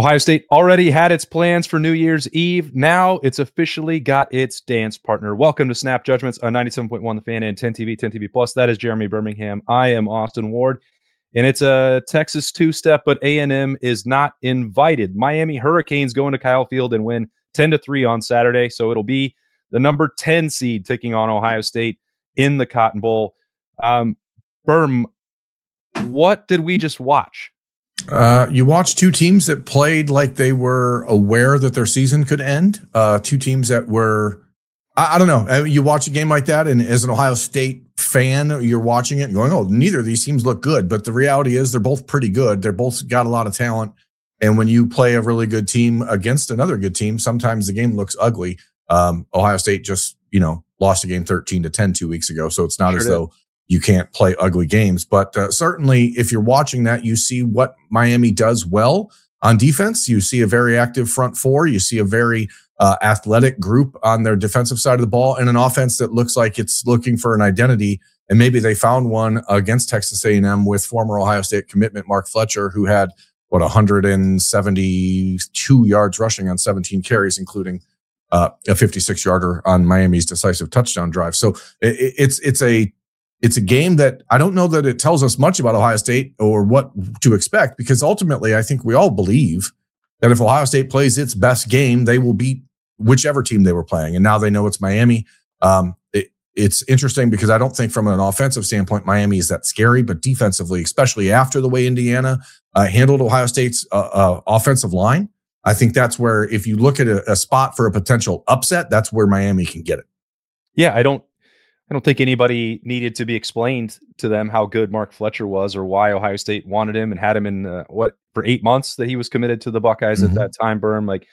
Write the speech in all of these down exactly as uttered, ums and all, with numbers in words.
Ohio State already had its plans for New Year's Eve. Now it's officially got its dance partner. Welcome to Snap Judgments on ninety-seven point one The Fan and ten T V, ten T V Plus. That is Jeremy Birmingham. I am Austin Ward, and it's a Texas two-step, but A and M is not invited. Miami Hurricanes go into Kyle Field and win ten to three on Saturday, so it'll be the number ten seed taking on Ohio State in the Cotton Bowl. Um, Berm, what did we just watch? Uh, you watched two teams that played like they were aware that their season could end. Uh, two teams that were, I, I don't know. You watch a game like that, and as an Ohio State fan, you're watching it and going, oh, neither of these teams look good. But the reality is they're both pretty good. They're both got a lot of talent. And when you play a really good team against another good team, sometimes the game looks ugly. Um, Ohio State just, you know, lost a game thirteen to ten two weeks ago. So it's not sure as did. though you can't play ugly games. But uh, certainly if you're watching that, you see what Miami does well on defense. You see a very active front four. You see a very uh, athletic group on their defensive side of the ball, and an offense that looks like it's looking for an identity. And maybe they found one against Texas A and M with former Ohio State commitment Mark Fletcher, who had, what, one hundred seventy-two yards rushing on seventeen carries, including uh, a fifty-six yarder on Miami's decisive touchdown drive. So it, it's it's a It's a game that I don't know that it tells us much about Ohio State or what to expect, because ultimately I think we all believe that if Ohio State plays its best game, they will beat whichever team they were playing. And now they know it's Miami. Um, it, it's interesting because I don't think from an offensive standpoint, Miami is that scary, but defensively, especially after the way Indiana uh, handled Ohio State's uh, uh, offensive line, I think that's where, if you look at a, a spot for a potential upset, that's where Miami can get it. Yeah, I don't, I don't think anybody needed to be explained to them how good Mark Fletcher was or why Ohio State wanted him and had him in uh, what for eight months that he was committed to the Buckeyes mm-hmm. at that time. Berm, like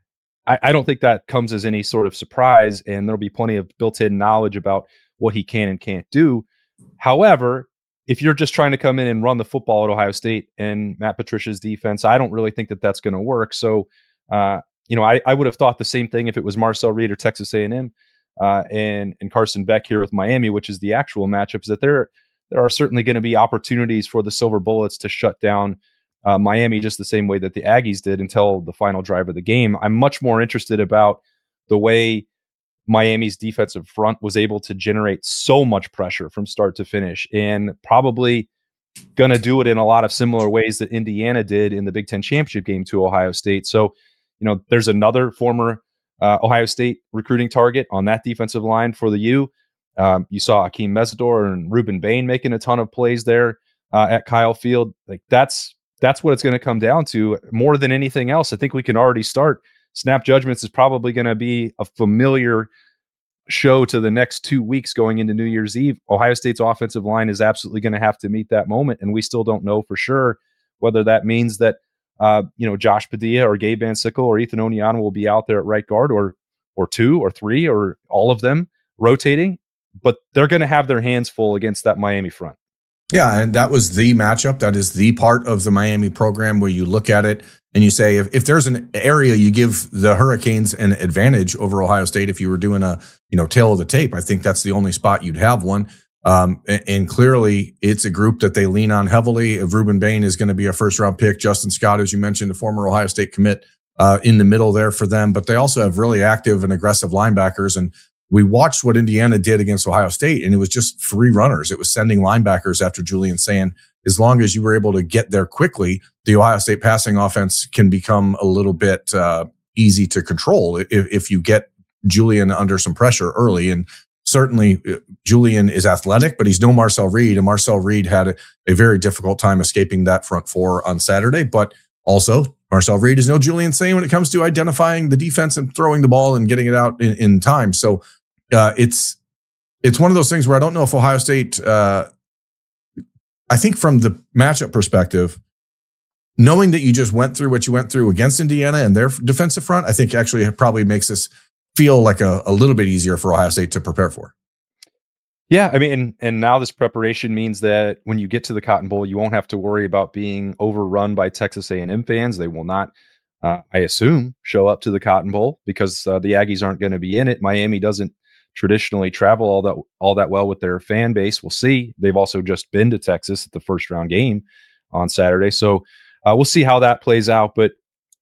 I, I don't think that comes as any sort of surprise, and there'll be plenty of built-in knowledge about what he can and can't do. However, if you're just trying to come in and run the football at Ohio State and Matt Patricia's defense, I don't really think that that's going to work. So, uh, you know, I, I would have thought the same thing if it was Marcel Reed or Texas A and M. Uh, and and Carson Beck here with Miami, which is the actual matchups, that there there are certainly going to be opportunities for the Silver Bullets to shut down uh, Miami just the same way that the Aggies did until the final drive of the game. I'm much more interested about the way Miami's defensive front was able to generate so much pressure from start to finish, and probably going to do it in a lot of similar ways that Indiana did in the Big Ten championship game to Ohio State. So, you know, there's another former Uh, Ohio State recruiting target on that defensive line for the U. Um, you saw Akeem Mesidor and Ruben Bain making a ton of plays there uh, at Kyle Field. Like that's that's what it's going to come down to more than anything else. I think we can already start. Snap Judgments is probably going to be a familiar show to the next two weeks going into New Year's Eve. Ohio State's offensive line is absolutely going to have to meet that moment, and we still don't know for sure whether that means that Uh, you know, Josh Padilla or Gabe Van Sickle or Ethan Onyana will be out there at right guard, or or two or three or all of them rotating, but they're going to have their hands full against that Miami front. Yeah, and that was the matchup. That is the part of the Miami program where you look at it and you say, if, if there's an area you give the Hurricanes an advantage over Ohio State, if you were doing a, you know, tail of the tape, I think that's the only spot you'd have one. Um, and, and clearly it's a group that they lean on heavily. If Ruben Bain is going to be a first round pick, Justin Scott, as you mentioned, a former Ohio State commit, uh, in the middle there for them, but they also have really active and aggressive linebackers. And we watched what Indiana did against Ohio State, and it was just free runners. It was sending linebackers after Julian saying, as long as you were able to get there quickly, the Ohio State passing offense can become a little bit, uh, easy to control if, if you get Julian under some pressure early. And certainly, Julian is athletic, but he's no Marcel Reed, and Marcel Reed had a, a very difficult time escaping that front four on Saturday. But also, Marcel Reed is no Julian Sayin when it comes to identifying the defense and throwing the ball and getting it out in, in time. So uh, it's it's one of those things where I don't know if Ohio State. Uh, I think from the matchup perspective, knowing that you just went through what you went through against Indiana and their defensive front, I think actually it probably makes this feel like a, a little bit easier for Ohio State to prepare for. Yeah, I mean, and, and now this preparation means that when you get to the Cotton Bowl, you won't have to worry about being overrun by Texas A and M fans. They will not, uh, I assume, show up to the Cotton Bowl because uh, the Aggies aren't going to be in it. Miami doesn't traditionally travel all that all that well with their fan base. We'll see. They've also just been to Texas at the first round game on Saturday, so uh, we'll see how that plays out. But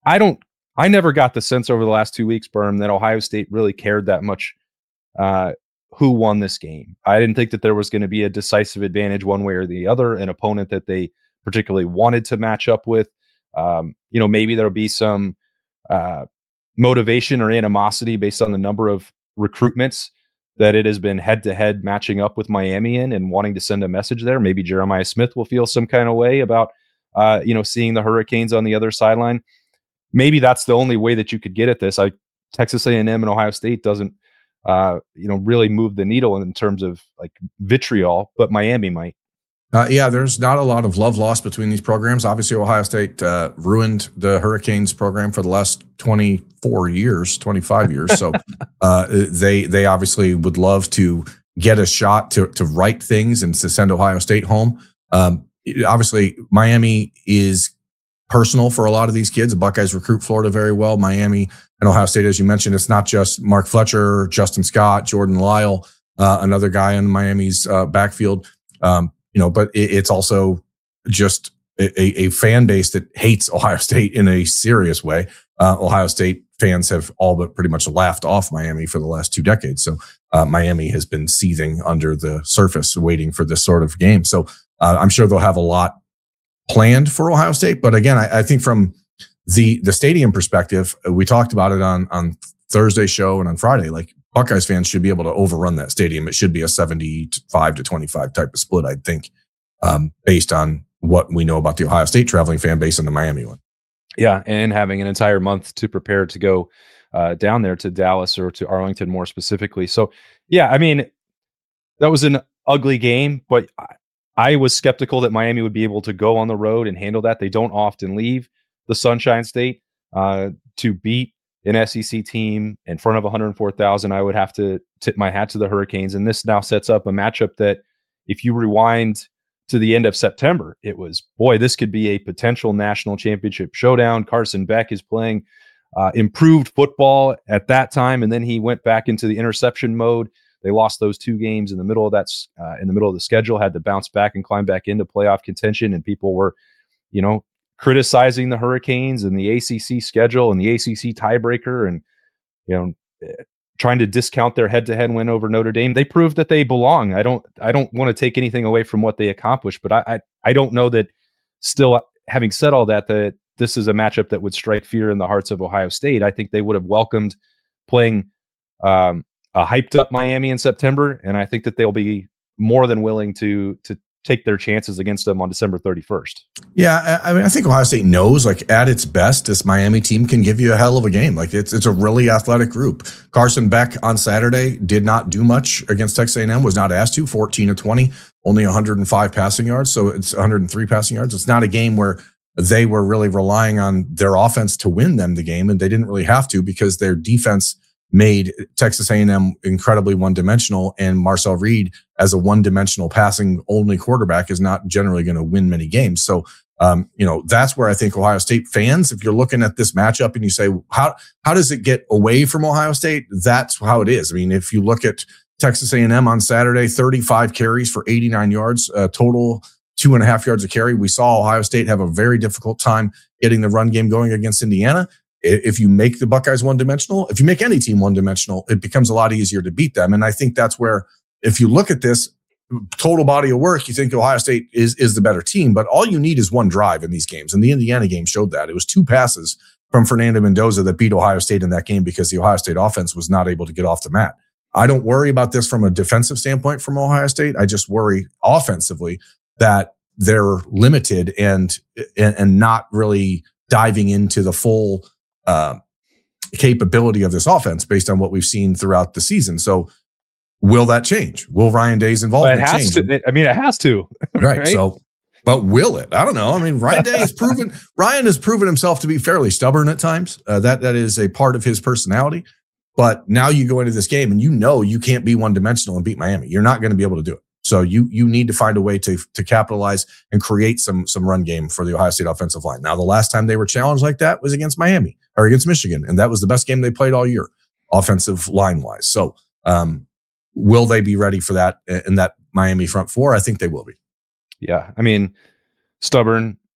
I don't. I never got the sense over the last two weeks, Berm, that Ohio State really cared that much uh, who won this game. I didn't think that there was going to be a decisive advantage one way or the other, an opponent that they particularly wanted to match up with. Um, you know, maybe there'll be some uh, motivation or animosity based on the number of recruitments that it has been head-to-head matching up with Miami in and wanting to send a message there. Maybe Jeremiah Smith will feel some kind of way about, uh, you know, seeing the Hurricanes on the other sideline. Maybe that's the only way that you could get at this. I Texas A and M and Ohio State doesn't, uh, you know, really move the needle in terms of like vitriol, but Miami might. Uh, yeah, there's not a lot of love lost between these programs. Obviously, Ohio State uh, ruined the Hurricanes program for the last twenty-four years, twenty-five years. So uh, they they obviously would love to get a shot to to right things and to send Ohio State home. Um, obviously, Miami is personal for a lot of these kids. The Buckeyes recruit Florida very well. Miami and Ohio State, as you mentioned, it's not just Mark Fletcher, Justin Scott, Jordan Lyle, uh, another guy in Miami's uh, backfield. Um, you know, but it, it's also just a, a fan base that hates Ohio State in a serious way. Uh, Ohio State fans have all but pretty much laughed off Miami for the last two decades. So uh, Miami has been seething under the surface, waiting for this sort of game. So uh, I'm sure they'll have a lot planned for Ohio State. But again, I, I think from the the stadium perspective, we talked about it on on Thursday's show and on Friday. Like Buckeyes fans should be able to overrun that stadium. It should be a seventy-five to twenty-five type of split, I think, um, based on what we know about the Ohio State traveling fan base and the Miami one. Yeah, and having an entire month to prepare to go uh, down there to Dallas or to Arlington more specifically. So, yeah, I mean, that was an ugly game, but I, I was skeptical that Miami would be able to go on the road and handle that. They don't often leave the Sunshine State uh, to beat an S E C team in front of one hundred four thousand. I would have to tip my hat to the Hurricanes. And this now sets up a matchup that if you rewind to the end of September, it was, boy, this could be a potential national championship showdown. Carson Beck is playing uh, improved football at that time, and then he went back into the interception mode. They lost those two games in the middle of that, uh, in the middle of the schedule, had to bounce back and climb back into playoff contention, and people were, you know, criticizing the Hurricanes and the A C C schedule and the A C C tiebreaker, and you know, trying to discount their head-to-head win over Notre Dame. They proved that they belong. I don't, I don't want to take anything away from what they accomplished, but I, I, I don't know that. Still, having said all that, that this is a matchup that would strike fear in the hearts of Ohio State. I think they would have welcomed playing um, a hyped-up Miami in September, and I think that they'll be more than willing to to. take their chances against them on December thirty-first. Yeah, I mean, I think Ohio State knows, like, at its best, this Miami team can give you a hell of a game. Like, it's it's a really athletic group. Carson Beck on Saturday did not do much against Texas A and M, was not asked to, fourteen of twenty, only one hundred five passing yards, so it's one hundred three passing yards. It's not a game where they were really relying on their offense to win them the game, and they didn't really have to because their defense made Texas A and M incredibly one-dimensional, and Marcel Reed as a one-dimensional passing-only quarterback is not generally going to win many games. So, um, you know, that's where I think Ohio State fans, if you're looking at this matchup and you say, how how does it get away from Ohio State? That's how it is. I mean, if you look at Texas A and M on Saturday, thirty-five carries for eighty-nine yards, uh, total two and a half yards a carry. We saw Ohio State have a very difficult time getting the run game going against Indiana. If you make the Buckeyes one-dimensional, if you make any team one-dimensional, it becomes a lot easier to beat them. And I think that's where, if you look at this total body of work, you think Ohio State is, is the better team, but all you need is one drive in these games. And the Indiana game showed that. It was two passes from Fernando Mendoza that beat Ohio State in that game because the Ohio State offense was not able to get off the mat. I don't worry about this from a defensive standpoint from Ohio State. I just worry offensively that they're limited and, and, and not really diving into the full Uh, capability of this offense based on what we've seen throughout the season. So will that change? Will Ryan Day's involvement well, it has change? To, I mean, it has to. Right. right. So, but will it? I don't know. I mean, Ryan Day has proven, Ryan has proven himself to be fairly stubborn at times. Uh, that That is a part of his personality. But now you go into this game and you know you can't be one-dimensional and beat Miami. You're not going to be able to do it. So you you need to find a way to to capitalize and create some some run game for the Ohio State offensive line. Now, the last time they were challenged like that was against Miami or against Michigan, and that was the best game they played all year, offensive line wise. So, um, will they be ready for that in that Miami front four? I think they will be. Yeah, I mean, stubborn,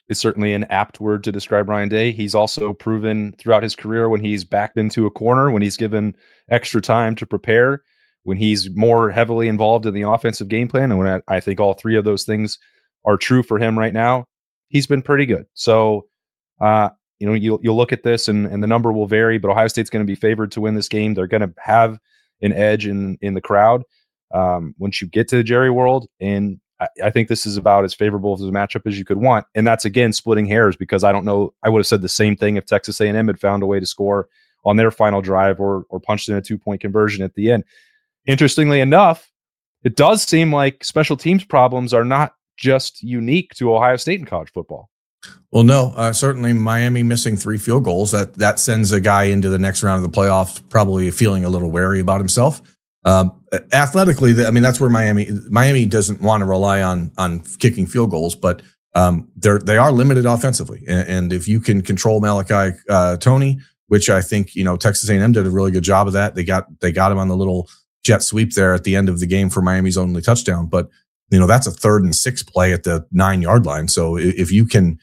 is certainly an apt word to describe Ryan Day. He's also proven throughout his career when he's backed into a corner, when he's given extra time to prepare, when he's more heavily involved in the offensive game plan, and when I, I think all three of those things are true for him right now, he's been pretty good. So, uh, you know, you'll, you'll look at this and, and the number will vary, but Ohio State's going to be favored to win this game. They're going to have an edge in, in the crowd um, once you get to the Jerry World. And I, I think this is about as favorable of a matchup as you could want. And that's, again, splitting hairs, because I don't know, I would have said the same thing if Texas A and M had found a way to score on their final drive or, or punched in a two-point conversion at the end. Interestingly enough, it does seem like special teams problems are not just unique to Ohio State in college football. Well, no, uh, certainly Miami missing three field goals. That that sends a guy into the next round of the playoffs probably feeling a little wary about himself. Um, athletically, I mean, that's where Miami Miami doesn't want to rely on on kicking field goals, but um, they're they are limited offensively. And, and if you can control Malachi uh, Tony, which I think you know Texas A and M did a really good job of that. They got they got him on the little jet sweep there at the end of the game for Miami's only touchdown. But you know that's a third and six play at the nine yard line. So if you can.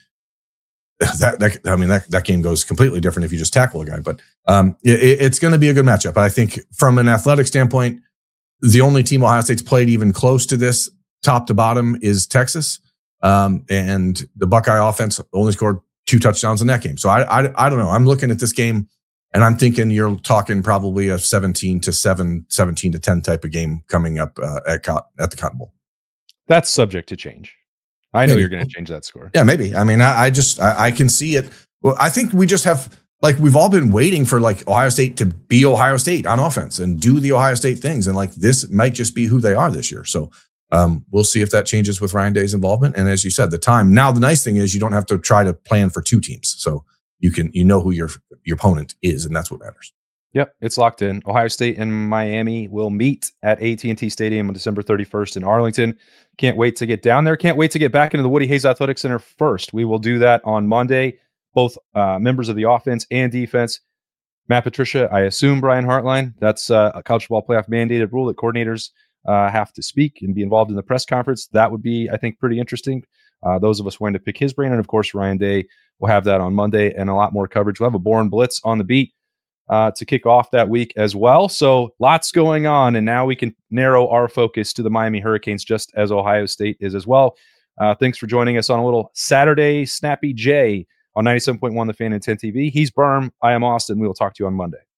That, that I mean that that game goes completely different if you just tackle a guy, but um, it, it's going to be a good matchup. I think from an athletic standpoint, the only team Ohio State's played even close to this, top to bottom, is Texas, um, and the Buckeye offense only scored two touchdowns in that game. So I, I I don't know. I'm looking at this game and I'm thinking you're talking probably a seventeen to seven, seventeen to ten type of game coming up uh, at at the Cotton Bowl. That's subject to change. I know maybe. You're going to change that score. Yeah, maybe. I mean, I, I just, I, I can see it. Well, I think we just have, like, we've all been waiting for, like, Ohio State to be Ohio State on offense and do the Ohio State things. And, like, this might just be who they are this year. So um, we'll see if that changes with Ryan Day's involvement. And as you said, the time. Now, the nice thing is you don't have to try to plan for two teams. So you can, you know who your, your opponent is, and that's what matters. Yep, it's locked in. Ohio State and Miami will meet at A T and T Stadium on December thirty-first in Arlington. Can't wait to get down there. Can't wait to get back into the Woody Hayes Athletic Center first. We will do that on Monday, both uh, members of the offense and defense. Matt Patricia, I assume Brian Hartline. That's uh, a college football playoff mandated rule that coordinators uh, have to speak and be involved in the press conference. That would be, I think, pretty interesting. Uh, those of us wanting to pick his brain. And, of course, Ryan Day will have that on Monday and a lot more coverage. We'll have a Bourne Blitz on the beat Uh, to kick off that week as well. So lots going on, and now we can narrow our focus to the Miami Hurricanes, just as Ohio State is as well. Uh, thanks for joining us on a little Saturday Snappy J on ninety-seven point one The Fan and ten T V. He's Berm. I am Austin. We will talk to you on Monday.